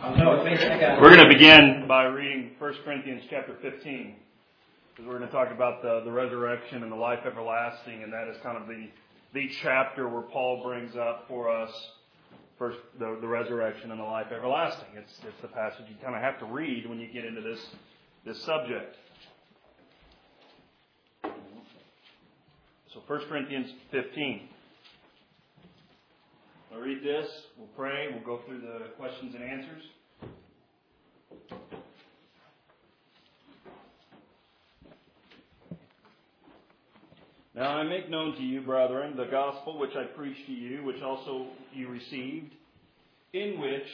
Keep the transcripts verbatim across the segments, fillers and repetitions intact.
We're going to begin by reading First Corinthians chapter fifteen, because we're going to talk about the, the resurrection and the life everlasting, and that is kind of the, the chapter where Paul brings up for us first the, the resurrection and the life everlasting. It's, it's the passage you kind of have to read when you get into this, this subject. So First Corinthians fifteen. I'll read this, we'll pray, we'll go through the questions and answers. Now I make known to you, brethren, the gospel which I preached to you, which also you received, in which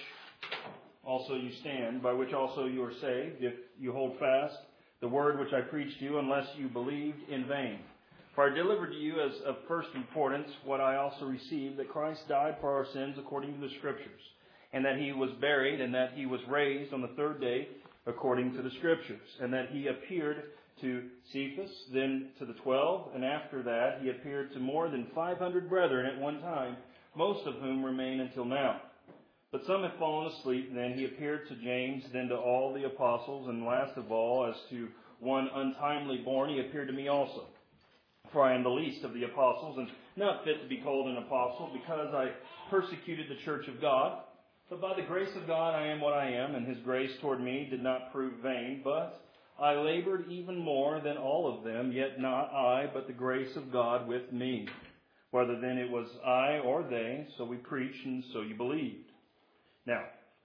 also you stand, by which also you are saved, if you hold fast the word which I preached to you, unless you believed in vain. For I delivered to you as of first importance what I also received, that Christ died for our sins according to the Scriptures, and that He was buried, and that He was raised on the third day according to the Scriptures, and that He appeared to Cephas, then to the twelve, and after that He appeared to more than five hundred brethren at one time, most of whom remain until now. But some have fallen asleep. Then He appeared to James, then to all the apostles, and last of all, as to one untimely born, He appeared to me also. For I am the least of the apostles, and not fit to be called an apostle, because I persecuted the church of God. But by the grace of God I am what I am, and His grace toward me did not prove vain. But I labored even more than all of them, yet not I, but the grace of God with me. Whether then it was I or they, so we preached, and so you believed. Now,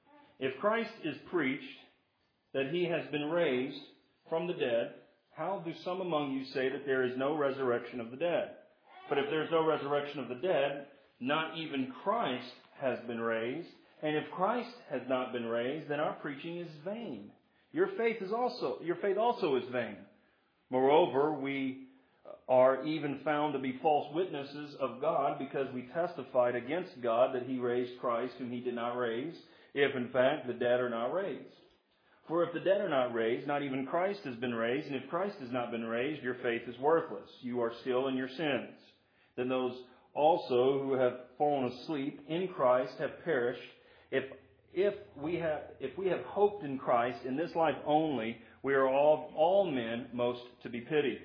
if Christ is preached that He has been raised from the dead, how do some among you say that there is no resurrection of the dead? But if there is no resurrection of the dead, not even Christ has been raised. And if Christ has not been raised, then our preaching is vain. Your faith is also your faith also is vain. Moreover, we are even found to be false witnesses of God, because we testified against God that He raised Christ, whom He did not raise, if in fact the dead are not raised. For if the dead are not raised, not even Christ has been raised. And if Christ has not been raised, your faith is worthless. You are still in your sins. Then those also who have fallen asleep in Christ have perished. If if we have if we have hoped in Christ in this life only, we are all all men most to be pitied.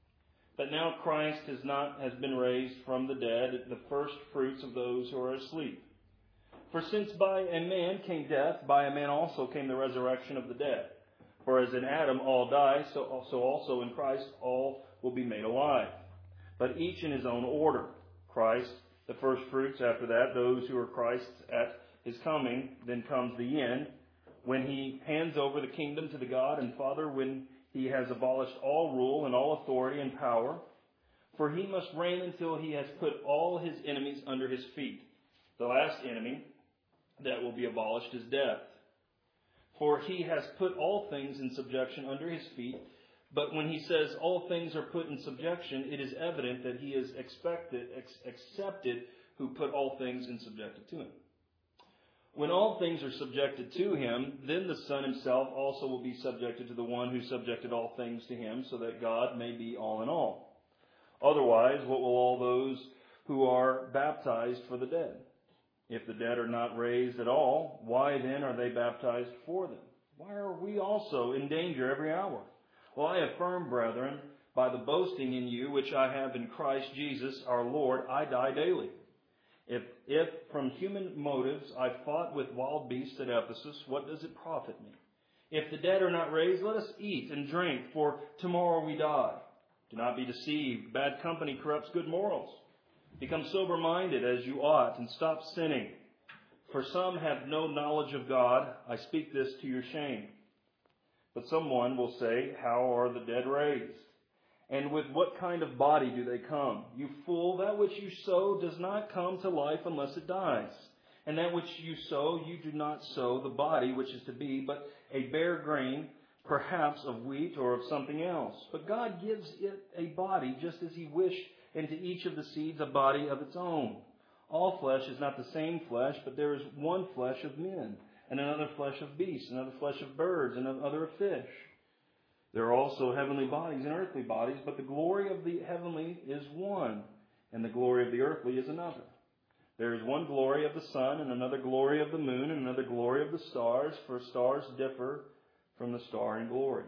But now Christ has not has been raised from the dead, the first fruits of those who are asleep. For since by a man came death, by a man also came the resurrection of the dead. For as in Adam all die, so, so also in Christ all will be made alive. But each in his own order. Christ, the first fruits, after that those who are Christ's at His coming. Then comes the end, when He hands over the kingdom to the God and Father, when He has abolished all rule and all authority and power. For He must reign until He has put all His enemies under His feet. The last enemy that will be abolished is death. For He has put all things in subjection under His feet. But when He says all things are put in subjection, it is evident that He is expected, ex- accepted who put all things in subjection to Him. When all things are subjected to Him, then the Son Himself also will be subjected to the one who subjected all things to Him, so that God may be all in all. Otherwise, what will all those who are baptized for the dead? If the dead are not raised at all, why then are they baptized for them? Why are we also in danger every hour? Well, I affirm, brethren, by the boasting in you which I have in Christ Jesus our Lord, I die daily. If, if from human motives I fought with wild beasts at Ephesus, what does it profit me? If the dead are not raised, let us eat and drink, for tomorrow we die. Do not be deceived. Bad company corrupts good morals. Become sober-minded as you ought, and stop sinning. For some have no knowledge of God. I speak this to your shame. But someone will say, how are the dead raised? And with what kind of body do they come? You fool, that which you sow does not come to life unless it dies. And that which you sow, you do not sow the body which is to be, but a bare grain, perhaps of wheat or of something else. But God gives it a body just as He wished, and to each of the seeds a body of its own. All flesh is not the same flesh, but there is one flesh of men, and another flesh of beasts, another flesh of birds, and another of fish. There are also heavenly bodies and earthly bodies, but the glory of the heavenly is one, and the glory of the earthly is another. There is one glory of the sun, and another glory of the moon, and another glory of the stars, for stars differ from the star in glory.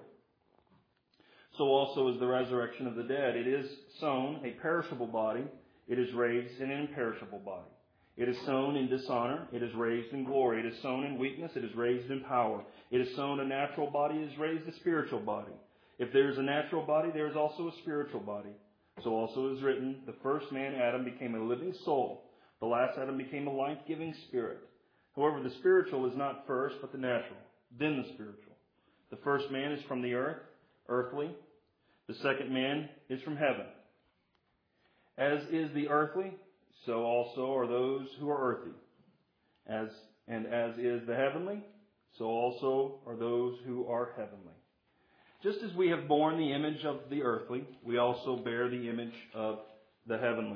So also is the resurrection of the dead. It is sown a perishable body, it is raised in an imperishable body. It is sown in dishonor, it is raised in glory. It is sown in weakness, it is raised in power. It is sown a natural body, it is raised a spiritual body. If there is a natural body, there is also a spiritual body. So also is written, the first man, Adam, became a living soul. The last Adam became a life-giving spirit. However, the spiritual is not first, but the natural, then the spiritual. The first man is from the earth, earthly. The second man is from heaven. As is the earthly, so also are those who are earthy. As and as is the heavenly, so also are those who are heavenly. Just as we have borne the image of the earthly, we also bear the image of the heavenly.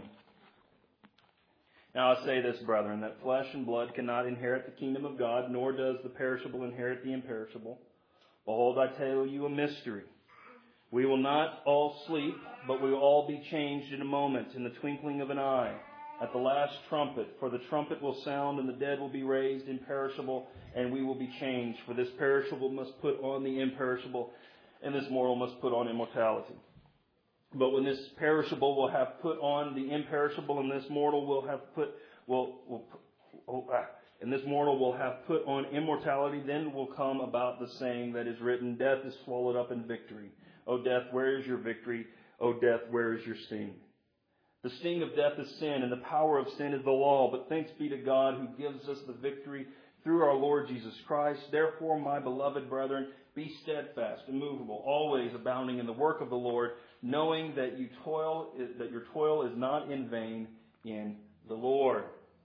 Now I say this, brethren, that flesh and blood cannot inherit the kingdom of God, nor does the perishable inherit the imperishable. Behold, I tell you a mystery. We will not all sleep, but we will all be changed in a moment, in the twinkling of an eye, at the last trumpet. For the trumpet will sound, and the dead will be raised imperishable, and we will be changed. For this perishable must put on the imperishable, and this mortal must put on immortality. But when this perishable will have put on the imperishable, and this mortal will have put will will oh, ah, and this mortal will have put on immortality, then will come about the saying that is written, death is swallowed up in victory. O death, where is your victory? O death, where is your sting? The sting of death is sin, and the power of sin is the law. But thanks be to God who gives us the victory through our Lord Jesus Christ. Therefore, my beloved brethren, be steadfast, immovable, always abounding in the work of the Lord, knowing that you toil, that your toil is not in vain in the Lord.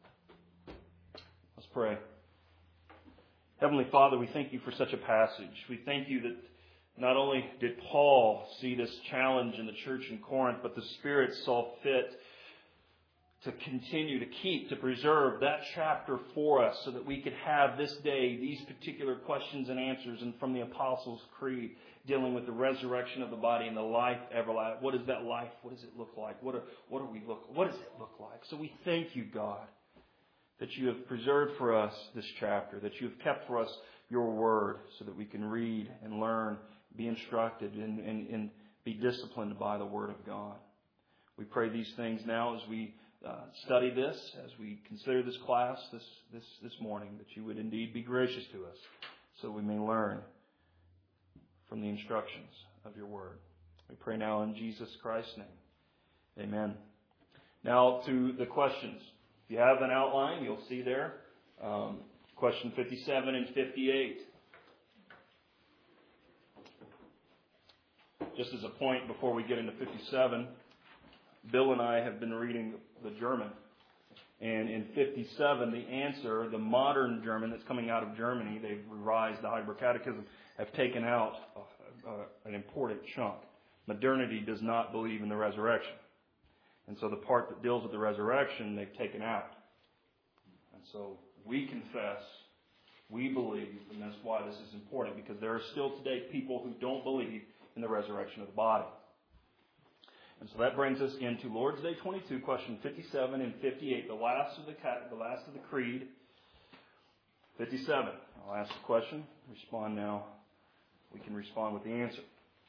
Let's pray. Heavenly Father, we thank you for such a passage. We thank you that not only did Paul see this challenge in the church in Corinth, but the Spirit saw fit to continue to keep, to preserve that chapter for us so that we could have this day these particular questions and answers, and from the Apostles' Creed, dealing with the resurrection of the body and the life everlasting. What is that life? What does it look like? What are, what are we look? What does it look like? So we thank you, God, that you have preserved for us this chapter, that you have kept for us your word so that we can read and learn, be instructed, and, and, and be disciplined by the word of God. We pray these things now as we uh, study this, as we consider this class this, this, this morning, that you would indeed be gracious to us so we may learn from the instructions of your word. We pray now in Jesus Christ's name. Amen. Now to the questions. If you have an outline, you'll see there um, question fifty-seven and fifty-eight. Just as a point before we get into fifty-seven, Bill and I have been reading the German. And in fifty-seven, the answer, the modern German that's coming out of Germany, they've revised the Heidelberg Catechism, have taken out uh, uh, an important chunk. Modernity does not believe in the resurrection. And so the part that deals with the resurrection, they've taken out. And so we confess, we believe, and that's why this is important, because there are still today people who don't believe in the resurrection of the body. And so that brings us into Lord's Day twenty-two, question fifty-seven and fifty-eight, the last of the the last of the creed. fifty-seven. I'll ask the question. Respond now. We can respond with the answer.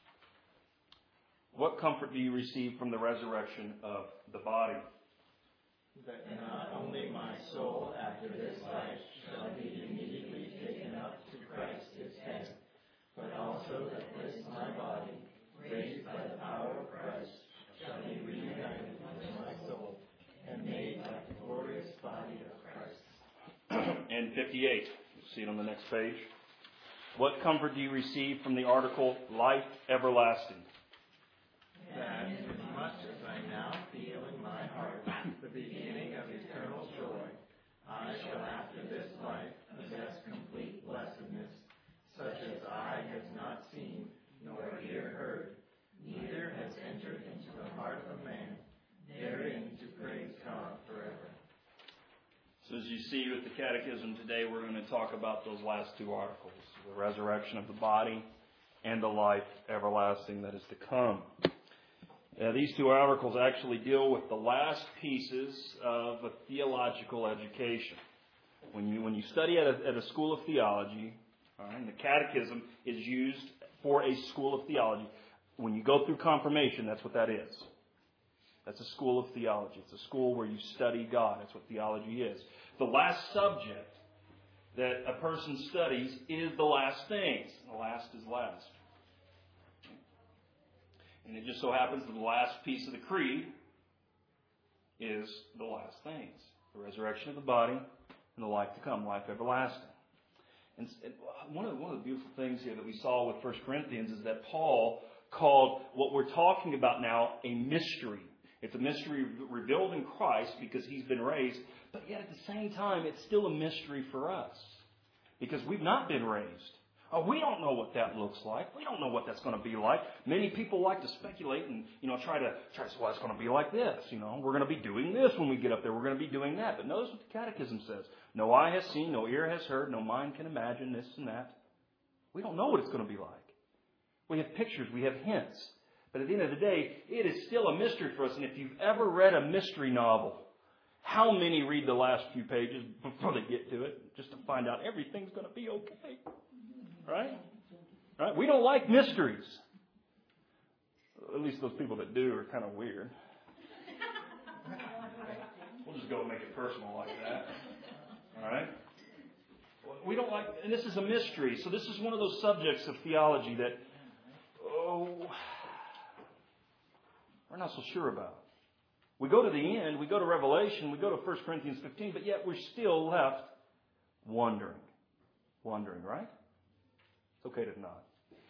What comfort do you receive from the resurrection of the body? That not only my soul after this life shall be immediately taken up to Christ its head, but also that this my body, raised by the power of Christ, shall be reunited with my soul, and made like the glorious body of Christ. And fifty-eight, you'll see it on the next page. What comfort do you receive from the article, life everlasting? That as much as I now feel in my heart the beginning of eternal joy, I shall after this life possess complete blessedness, such as eye has not seen, nor ear heard, neither has entered into the heart of man, therein to praise God forever. So as you see with the Catechism today, we're going to talk about those last two articles, the resurrection of the body and the life everlasting that is to come. Uh, these two articles actually deal with the last pieces of a theological education. When you when you study at a, at a school of theology, all right, and the catechism is used for a school of theology. When you go through confirmation, that's what that is. That's a school of theology. It's a school where you study God. That's what theology is. The last subject that a person studies is the last things. The last is last. And it just so happens that the last piece of the creed is the last things. The resurrection of the body and the life to come, life everlasting. And one of, the, one of the beautiful things here that we saw with First Corinthians is that Paul called what we're talking about now a mystery. It's a mystery revealed in Christ because He's been raised, but yet at the same time it's still a mystery for us because we've not been raised. Oh, we don't know what that looks like. We don't know what that's going to be like. Many people like to speculate and, you know, try to, try to say, well, it's going to be like this. You know, we're going to be doing this when we get up there. We're going to be doing that. But notice what the Catechism says. No eye has seen, no ear has heard, no mind can imagine this and that. We don't know what it's going to be like. We have pictures, we have hints. But at the end of the day, it is still a mystery for us. And if you've ever read a mystery novel, how many read the last few pages before they get to it just to find out everything's going to be okay? Right? Right? We don't like mysteries. At least those people that do are kind of weird. We'll just go and make it personal like that. All right? We don't like, and this is a mystery. So this is one of those subjects of theology that, oh, we're not so sure about. We go to the end, we go to Revelation, we go to First Corinthians fifteen, but yet we're still left wondering. Wondering, right? It's okay to not.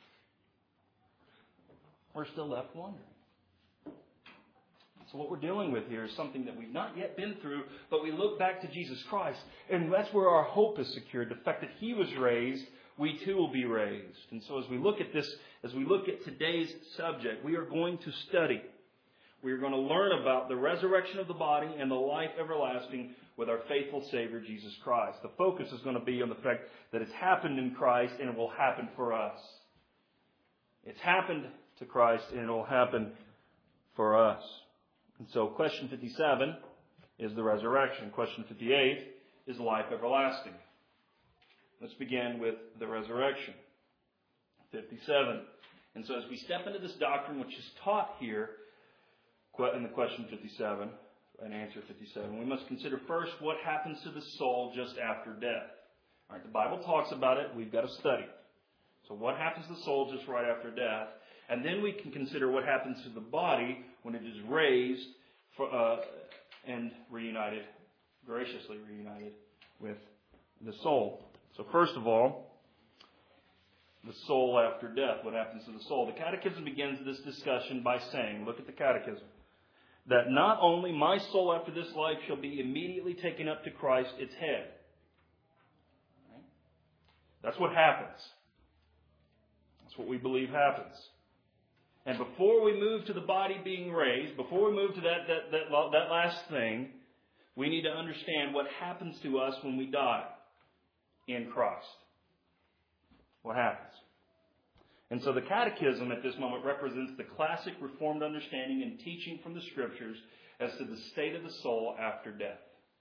We're still left wondering. So what we're dealing with here is something that we've not yet been through, but we look back to Jesus Christ, and that's where our hope is secured. The fact that He was raised, we too will be raised. And so as we look at this, as we look at today's subject, we are going to study. We are going to learn about the resurrection of the body and the life everlasting with our faithful Savior, Jesus Christ. The focus is going to be on the fact that it's happened in Christ and it will happen for us. It's happened to Christ and it will happen for us. And so question fifty-seven is the resurrection. Question fifty-eight is life everlasting. Let's begin with the resurrection. fifty-seven. And so as we step into this doctrine which is taught here in the question fifty-seven, and answer fifty-seven, we must consider first what happens to the soul just after death. All right, the Bible talks about it. We've got to study. So what happens to the soul just right after death? And then we can consider what happens to the body when it is raised for, uh, and reunited, graciously reunited with the soul. So first of all, the soul after death. What happens to the soul? The Catechism begins this discussion by saying, look at the Catechism, that not only my soul after this life shall be immediately taken up to Christ, its head. Right? That's what happens. That's what we believe happens. And before we move to the body being raised, before we move to that, that, that, that last thing, we need to understand what happens to us when we die in Christ. What happens? And so the Catechism at this moment represents the classic Reformed understanding and teaching from the Scriptures as to the state of the soul after death.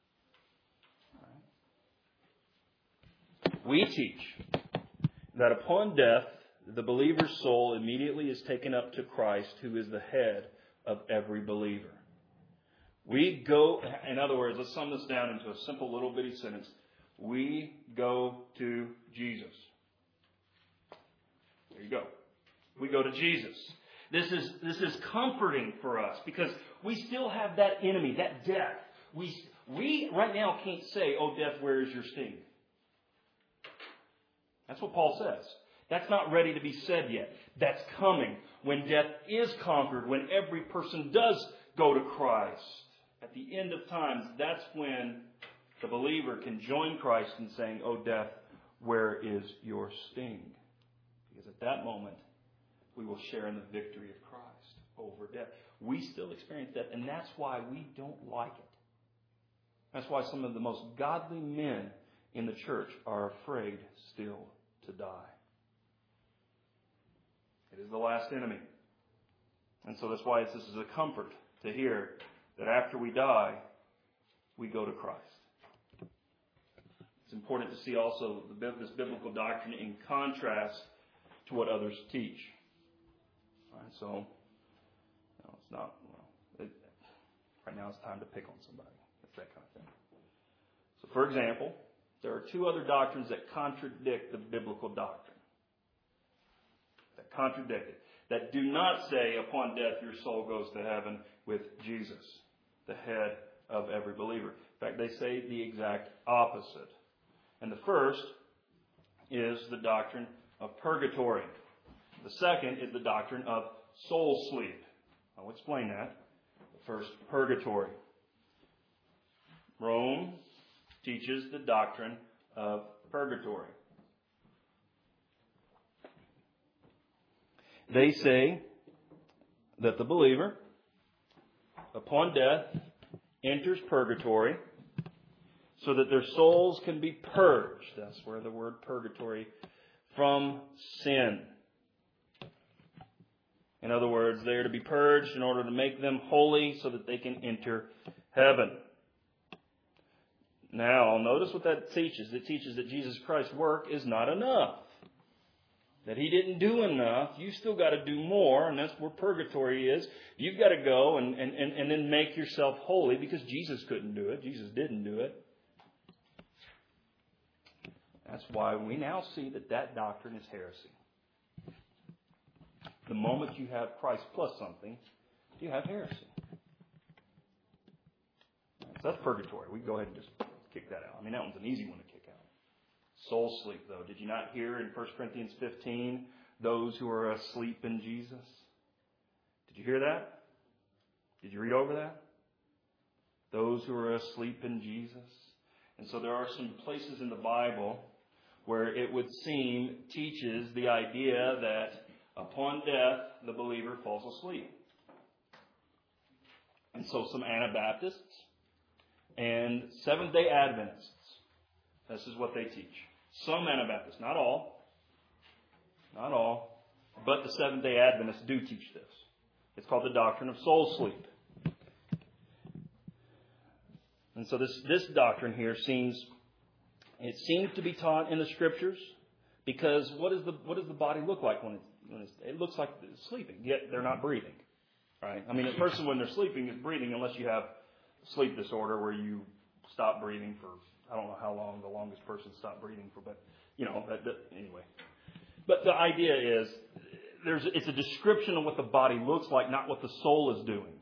We teach that upon death, the believer's soul immediately is taken up to Christ, who is the head of every believer. We go, in other words, let's sum this down into a simple little bitty sentence. We go to Jesus. There you go. We go to Jesus. This is, this is comforting for us because we still have that enemy, that death. We, we right now can't say, oh, death, where is your sting? That's what Paul says. That's not ready to be said yet. That's coming when death is conquered, when every person does go to Christ. At the end of times, that's when the believer can join Christ in saying, oh, death, where is your sting? Because at that moment, we will share in the victory of Christ over death. We still experience death, and that's why we don't like it. That's why some of the most godly men in the church are afraid still to die. It is the last enemy. And so that's why this is a comfort to hear that after we die, we go to Christ. It's important to see also this biblical doctrine in contrast to what others teach. All right, so, you know, it's not, well, it, right now it's time to pick on somebody. It's that kind of thing. So, for example, there are two other doctrines that contradict the biblical doctrine. That contradict it. That do not say upon death your soul goes to heaven with Jesus, the head of every believer. In fact, they say the exact opposite. And the first is the doctrine of purgatory. The second is the doctrine of soul sleep. I'll explain that. First, purgatory. Rome teaches the doctrine of purgatory. They say that the believer, upon death, enters purgatory so that their souls can be purged. That's where the word purgatory, from sin. In other words, they are to be purged in order to make them holy so that they can enter heaven. Now, notice what that teaches. It teaches that Jesus Christ's work is not enough. That He didn't do enough. You still got to do more, and that's where purgatory is. You've got to go and, and, and, and then make yourself holy because Jesus couldn't do it. Jesus didn't do it. That's why we now see that that doctrine is heresy. The moment you have Christ plus something, you have heresy. So that's purgatory. We can go ahead and just kick that out. I mean, that one's an easy one to kick out. Soul sleep, though. Did you not hear in First Corinthians fifteen, those who are asleep in Jesus? Did you hear that? Did you read over that? Those who are asleep in Jesus. And so there are some places in the Bible where it would seem teaches the idea that upon death, the believer falls asleep. And so some Anabaptists and Seventh-day Adventists, this is what they teach. Some Anabaptists, not all, not all, but the Seventh-day Adventists do teach this. It's called the doctrine of soul sleep. And so this, this doctrine here seems, it seems to be taught in the Scriptures because what, is the, what does the body look like when it's, when it's, it looks like it's sleeping, yet they're not breathing, right? I mean, a person when they're sleeping is breathing unless you have sleep disorder where you stop breathing for, I don't know how long the longest person stopped breathing for, but, you know, that, that, anyway. But the idea is, there's it's a description of what the body looks like, not what the soul is doing.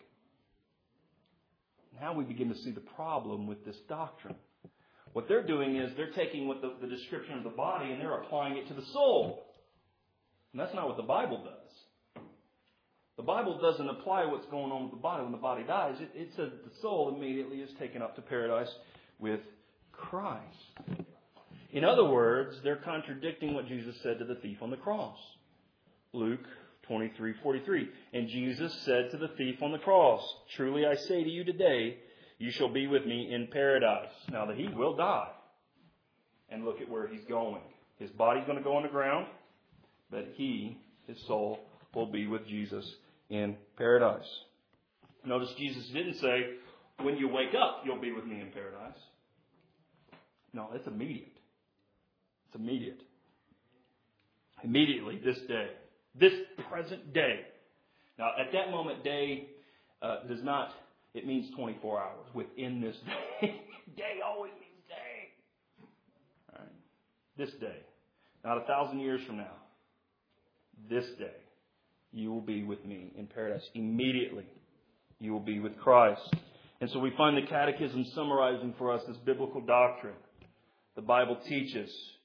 Now we begin to see the problem with this doctrine. What they're doing is they're taking what the, the description of the body and they're applying it to the soul. And that's not what the Bible does. The Bible doesn't apply what's going on with the body when the body dies. It, it says that the soul immediately is taken up to paradise with Christ. In other words, they're contradicting what Jesus said to the thief on the cross. Luke twenty-three forty-three. And Jesus said to the thief on the cross, "Truly I say to you today, you shall be with me in paradise." Now that he will die. And look at where he's going. His body's going to go on the ground, but he, his soul, will be with Jesus in paradise. Notice Jesus didn't say, when you wake up, you'll be with me in paradise. No, it's immediate. It's immediate. Immediately, this day. This present day. Now, at that moment, day uh, does not, it means twenty-four hours. Within this day. Day always means day. All right. This day. Not a thousand years from now. This day, you will be with me in paradise. Immediately, you will be with Christ. And so we find the Catechism summarizing for us this biblical doctrine. The Bible teaches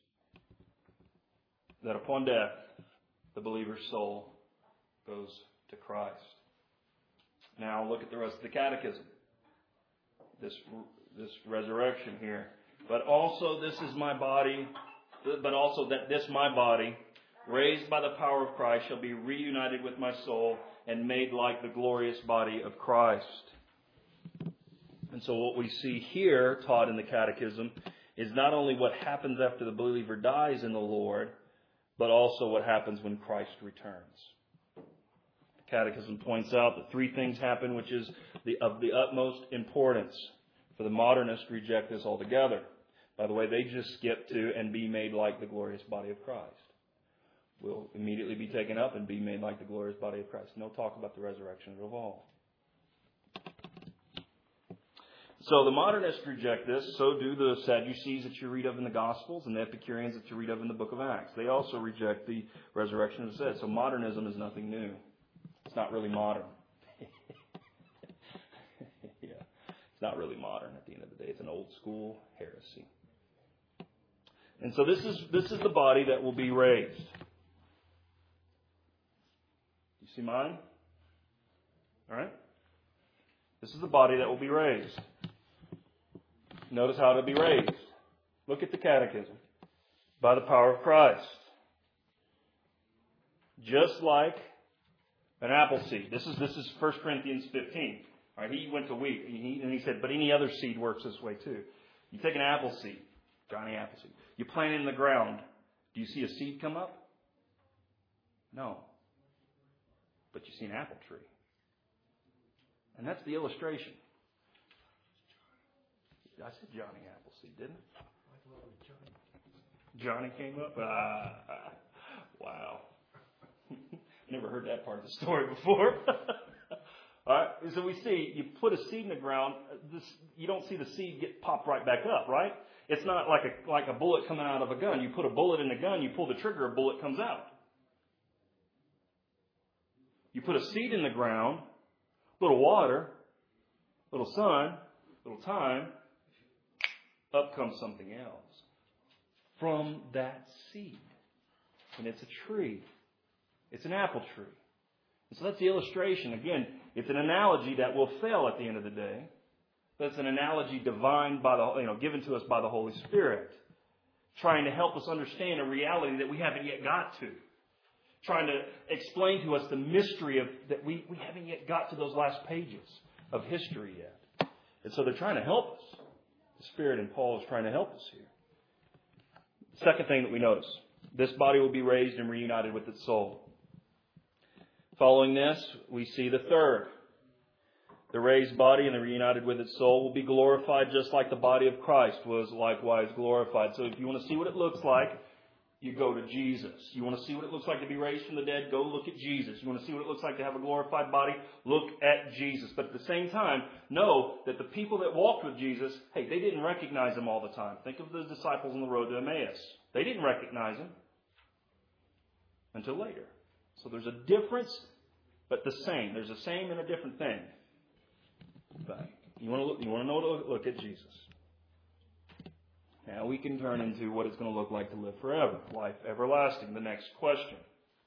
that upon death, the believer's soul goes to Christ. Now look at the rest of the Catechism. This, this resurrection here. But also this is my body, but also that this my body, raised by the power of Christ, shall be reunited with my soul and made like the glorious body of Christ. And so what we see here taught in the Catechism is not only what happens after the believer dies in the Lord, but also what happens when Christ returns. Catechism points out that three things happen which is the, of the utmost importance. For the modernists reject this altogether. By the way, they just skip to and be made like the glorious body of Christ. We'll immediately be taken up and be made like the glorious body of Christ. No talk about the resurrection at all. So the modernists reject this. So do the Sadducees that you read of in the Gospels and the Epicureans that you read of in the book of Acts. They also reject the resurrection of the dead. So modernism is nothing new. It's not really modern. Yeah, it's not really modern at the end of the day. It's an old school heresy. And so this is this is the body that will be raised. You see mine? All right? This is the body that will be raised. Notice how to be raised. Look at the catechism. By the power of Christ. Just like an apple seed. This is this is First Corinthians fifteen. All right, he went to wheat, and he, and he said, but any other seed works this way too. You take an apple seed, Johnny Appleseed. You plant it in the ground. Do you see a seed come up? No. But you see an apple tree. And that's the illustration. I said Johnny Appleseed, didn't I? Johnny came up? Ah, wow. Never heard that part of the story before. All right, so we see, you put a seed in the ground, this, you don't see the seed get popped right back up, right? It's not like a like a bullet coming out of a gun. You put a bullet in a gun, you pull the trigger, a bullet comes out. You put a seed in the ground, a little water, a little sun, a little time, up comes something else from that seed. And it's a tree. It's an apple tree. And so that's the illustration. Again, it's an analogy that will fail at the end of the day. But it's an analogy divine by the, you know, given to us by the Holy Spirit. Trying to help us understand a reality that we haven't yet got to. Trying to explain to us the mystery of that we, we haven't yet got to those last pages of history yet. And so they're trying to help us. The Spirit in Paul is trying to help us here. Second thing that we notice. This body will be raised and reunited with its soul. Following this, we see the third. The raised body and the reunited with its soul will be glorified just like the body of Christ was likewise glorified. So if you want to see what it looks like, you go to Jesus. You want to see what it looks like to be raised from the dead, go look at Jesus. You want to see what it looks like to have a glorified body, look at Jesus. But at the same time, know that the people that walked with Jesus, hey, they didn't recognize him all the time. Think of the disciples on the road to Emmaus. They didn't recognize him until later. So there's a difference, but the same. There's a same and a different thing. But you want to look, you want to know to look at Jesus. Now we can turn into what it's going to look like to live forever, life everlasting. The next question.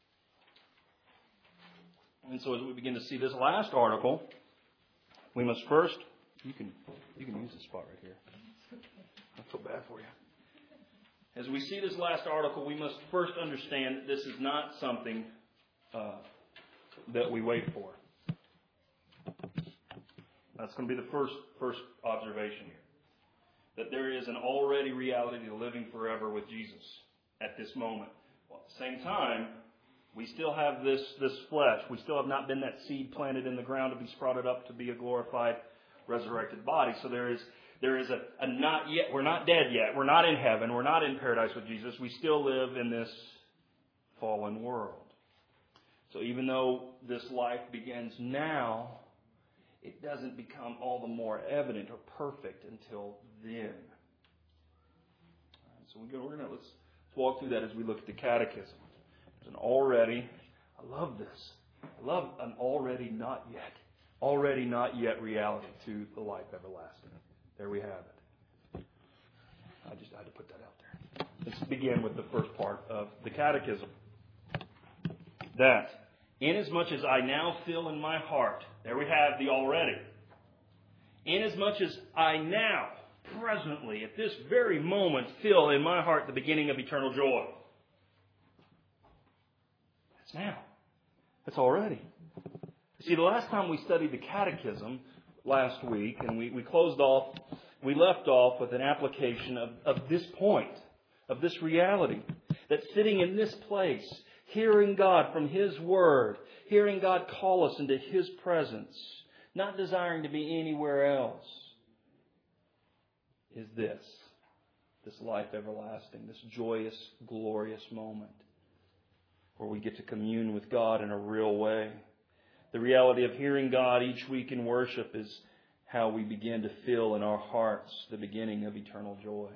And so as we begin to see this last article, we must first. You can you can use this spot right here. I feel bad for you. As we see this last article, we must first understand that this is not something uh, that we wait for. That's going to be the first first observation here. That there is an already reality to living forever with Jesus at this moment. Well, at the same time, we still have this, this flesh. We still have not been that seed planted in the ground to be sprouted up to be a glorified, resurrected body. So there is there is a, a not yet. We're not dead yet. We're not in heaven. We're not in paradise with Jesus. We still live in this fallen world. So even though this life begins now, it doesn't become all the more evident or perfect until then. All right, so we go, we're gonna let's, let's walk through that as we look at the catechism. There's an already, I love this. I love an already not yet. Already not yet reality to the life everlasting. There we have it. I just had to put that out there. Let's begin with the first part of the catechism. That, inasmuch as I now feel in my heart, there we have the already. Inasmuch as I now, presently, at this very moment, feel in my heart the beginning of eternal joy. That's now. That's already. See, the last time we studied the catechism, last week, and we, we closed off, we left off with an application of, of this point, of this reality, that sitting in this place, Hearing God from His Word. Hearing God call us into His presence. Not desiring to be anywhere else. Is this. This life everlasting. This joyous, glorious moment. Where we get to commune with God in a real way. The reality of hearing God each week in worship is how we begin to feel in our hearts the beginning of eternal joy.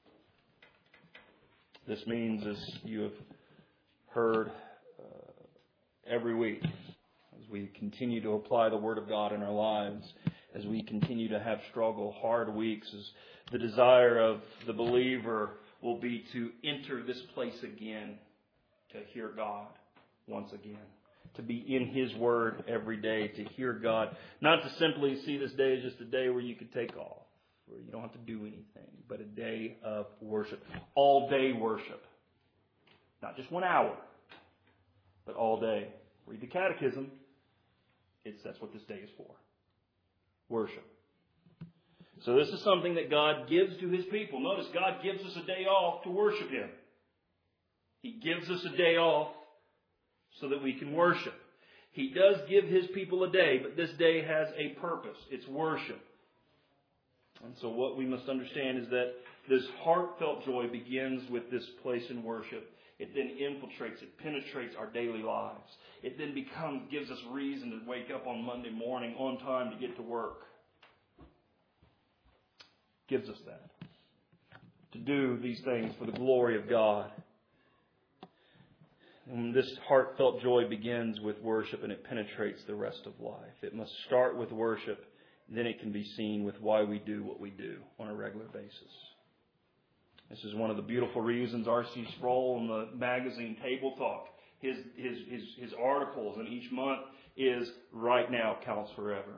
This means, as you have heard uh, every week, as we continue to apply the Word of God in our lives, as we continue to have struggle, hard weeks, as the desire of the believer will be to enter this place again, to hear God once again. To be in His Word every day, to hear God. Not to simply see this day as just a day where you could take off, where you don't have to do anything, but a day of worship. All day worship. Not just one hour, but all day. Read the Catechism. It's that's what this day is for. Worship. So this is something that God gives to His people. Notice, God gives us a day off to worship Him. He gives us a day off so that we can worship. He does give His people a day, but this day has a purpose. It's worship. And so what we must understand is that this heartfelt joy begins with this place in worship. It then infiltrates, it penetrates our daily lives. It then becomes, gives us reason to wake up on Monday morning on time to get to work. Gives us that. To do these things for the glory of God. And this heartfelt joy begins with worship and it penetrates the rest of life. It must start with worship, then it can be seen with why we do what we do on a regular basis. This is one of the beautiful reasons R C Sproul in the magazine Table Talk, his, his, his, his articles in each month is Right Now Counts Forever.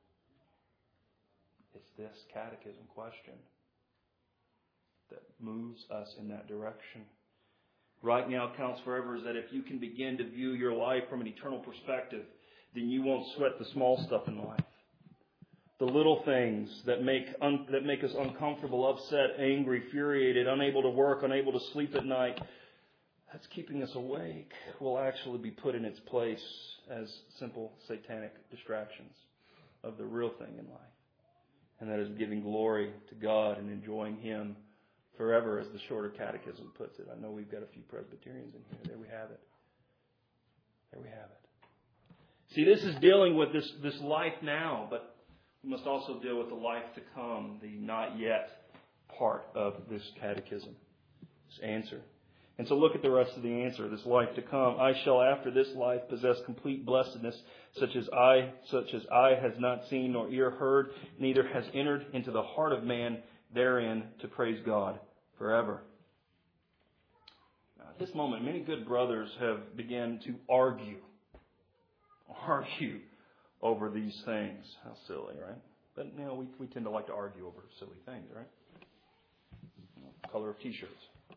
It's this catechism question that moves us in that direction. Right now counts forever is that if you can begin to view your life from an eternal perspective, then you won't sweat the small stuff in life. The little things that make un, that make us uncomfortable, upset, angry, infuriated, unable to work, unable to sleep at night, that's keeping us awake, will actually be put in its place as simple satanic distractions of the real thing in life. And that is giving glory to God and enjoying Him forever, as the Shorter Catechism puts it. I know we've got a few Presbyterians in here. There we have it. There we have it. See, this is dealing with this, this life now, but we must also deal with the life to come, the not yet part of this catechism, this answer. And so look at the rest of the answer, this life to come. I shall after this life possess complete blessedness, such as I, such as eye has not seen nor ear heard, neither has entered into the heart of man therein to praise God forever. Now, at this moment, many good brothers have begun to argue, argue over these things. How silly, right? But you know, we we tend to like to argue over silly things, right? You know, color of T-shirts.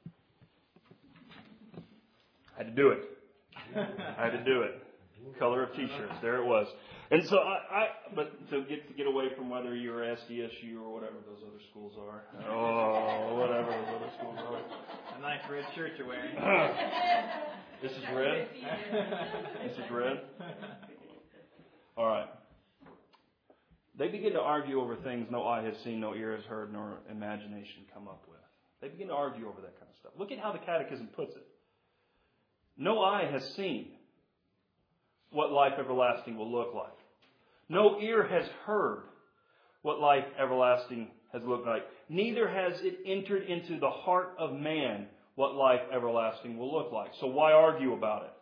I had to do it. I had to do it. Color of T-shirts. There it was. And so I, I, but to get to get away from whether you're S D S U or whatever those other schools are. Oh, whatever those other schools are. A nice red shirt you're wearing. This is red. This is red. All right. They begin to argue over things no eye has seen, no ear has heard, nor imagination come up with. They begin to argue over that kind of stuff. Look at how the Catechism puts it. No eye has seen what life everlasting will look like. No ear has heard what life everlasting has looked like. Neither has it entered into the heart of man what life everlasting will look like. So why argue about it?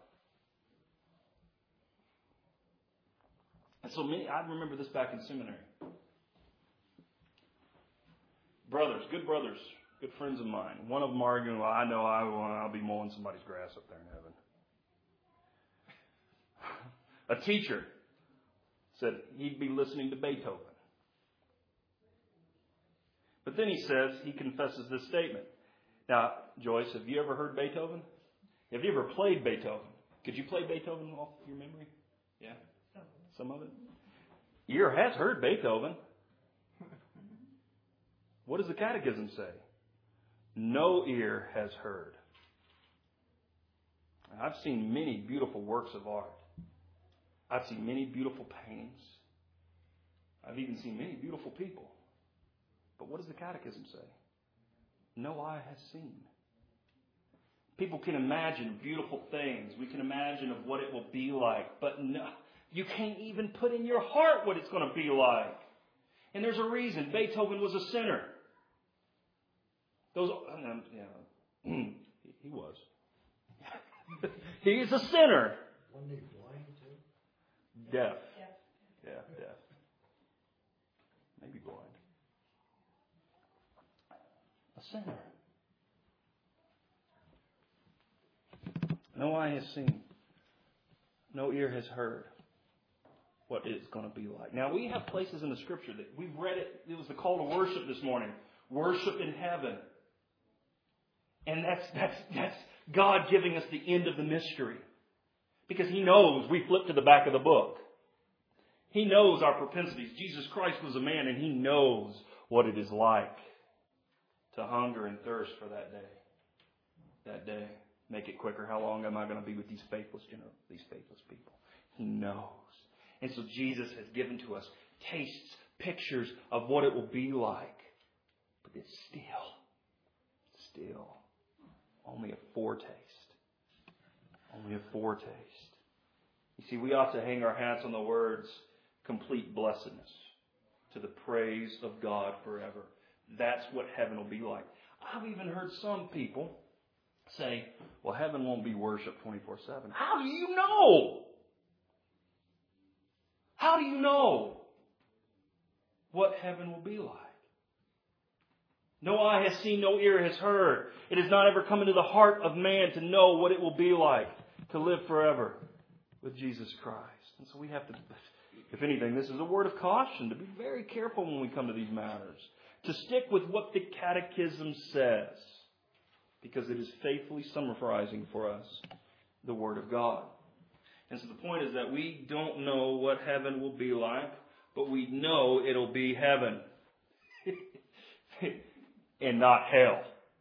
And so many, I remember this back in seminary. Brothers, good brothers, good friends of mine. One of them arguing, well, I know I will, I'll be mowing somebody's grass up there in heaven. A teacher said he'd be listening to Beethoven. But then he says, he confesses this statement. Now, Joyce, have you ever heard Beethoven? Have you ever played Beethoven? Could you play Beethoven off your memory? Yeah? Some of it? Ear has heard Beethoven. What does the Catechism say? No ear has heard. I've seen many beautiful works of art. I've seen many beautiful paintings. I've even seen many beautiful people. But what does the Catechism say? No eye has seen. People can imagine beautiful things. We can imagine of what it will be like. But no, you can't even put in your heart what it's going to be like. And there's a reason. Beethoven was a sinner. Those, um, yeah, he was. He is a sinner. Wasn't he blind too? Deaf. Yeah, deaf. Maybe blind. A sinner. No eye has seen. No ear has heard what it's going to be like. Now, we have places in the Scripture that we've read it. It was the call to worship this morning. Worship in heaven. And that's, that's, that's God giving us the end of the mystery. Because He knows we flip to the back of the book. He knows our propensities. Jesus Christ was a man and He knows what it is like to hunger and thirst for that day. That day. Make it quicker. How long am I going to be with these faithless, you know, these faithless people? He knows. And so Jesus has given to us tastes, pictures of what it will be like. But it's still, still only a foretaste. Only a foretaste. You see, we ought to hang our hats on the words, complete blessedness, to the praise of God forever. That's what heaven will be like. I've even heard some people say, well, heaven won't be worshiped twenty-four seven. How do you know? How do you know what heaven will be like? No eye has seen, no ear has heard. It has not ever come into the heart of man to know what it will be like to live forever with Jesus Christ. And so we have to, if anything, this is a word of caution to be very careful when we come to these matters. To stick with what the Catechism says. Because it is faithfully summarizing for us the Word of God. And so the point is that we don't know what heaven will be like, but we know it'll be heaven. And not hell.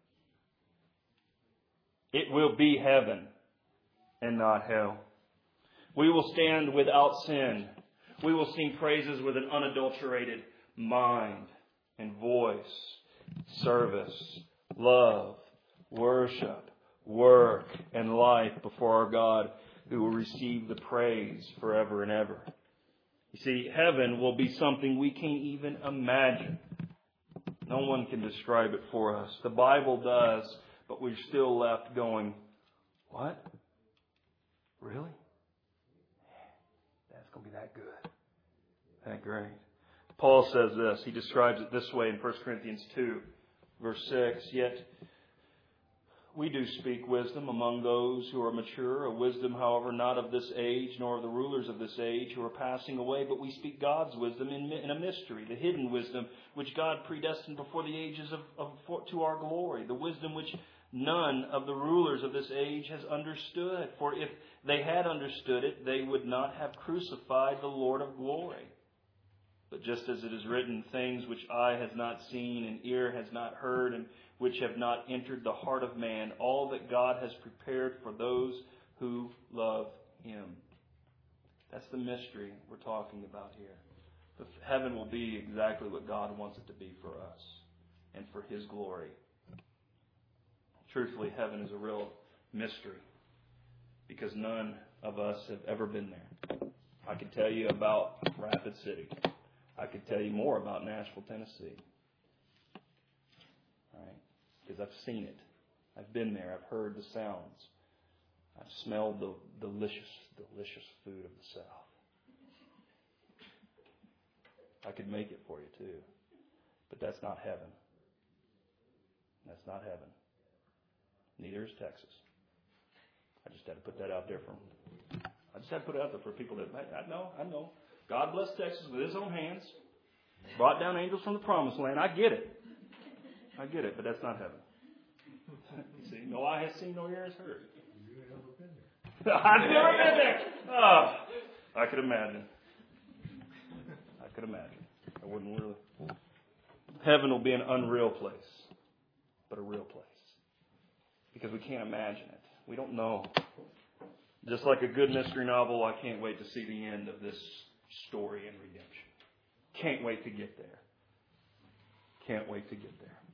It will be heaven and not hell. We will stand without sin. We will sing praises with an unadulterated mind and voice, service, love, worship, work, and life before our God, who will receive the praise forever and ever. You see, heaven will be something we can't even imagine. No one can describe it for us. The Bible does, but we're still left going, what? Really? That's going to be that good. That great. Paul says this. He describes it this way in First Corinthians two, verse six. Yet we do speak wisdom among those who are mature, a wisdom, however, not of this age, nor of the rulers of this age who are passing away, but we speak God's wisdom in, in a mystery, the hidden wisdom which God predestined before the ages of, of for, to our glory, the wisdom which none of the rulers of this age has understood. For if they had understood it, they would not have crucified the Lord of glory. But just as it is written, things which eye has not seen and ear has not heard and which have not entered the heart of man, all that God has prepared for those who love Him. That's the mystery we're talking about here. But heaven will be exactly what God wants it to be for us and for His glory. Truthfully, heaven is a real mystery because none of us have ever been there. I could tell you about Rapid City. I could tell you more about Nashville, Tennessee. Right? Because I've seen it. I've been there. I've heard the sounds. I've smelled the delicious, delicious food of the South. I could make it for you too. But that's not heaven. That's not heaven. Neither is Texas. I just had to put that out there for I just had to put it out there for people that I know, I know. God blessed Texas with His own hands. Brought down angels from the promised land. I get it. I get it, but that's not heaven. You see, no eye has seen, no ear has heard. You ain't never been there. I've never been there. Oh, I could imagine. I could imagine. I wouldn't really. Heaven will be an unreal place, but a real place. Because we can't imagine it. We don't know. Just like a good mystery novel, I can't wait to see the end of this story and redemption. Can't wait to get there. Can't wait to get there.